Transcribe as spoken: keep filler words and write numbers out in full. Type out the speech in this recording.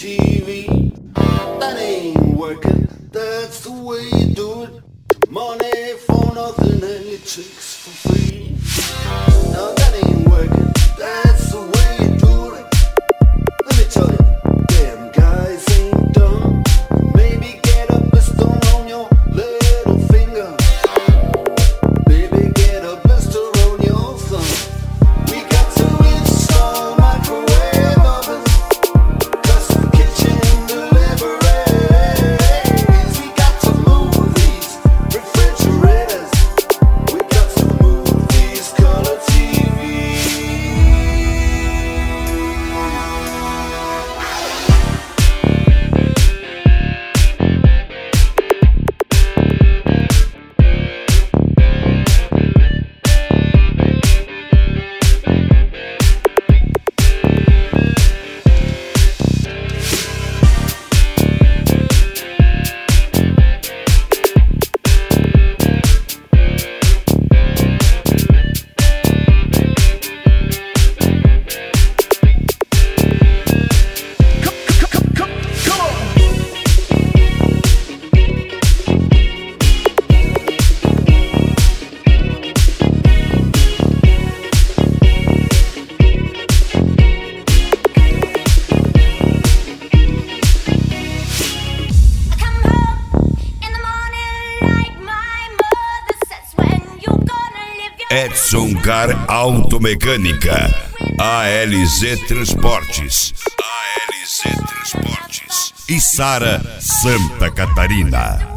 T V. That ain't working, that's the way you do it. Money for nothing and it takes for free. No, that ain't working, that's the way you do it. Let me tell you, damn guys ain't dumb. Maybe get a blister on your little finger. Baby, get a blister on your thumb. We got to install microwave ovens, custom kitchen deliveries. We got to move these refrigerators. We got to move these color T Vs. Edson Car Automecânica, A L Z Transportes, A L Z Transportes e Sara Santa Catarina.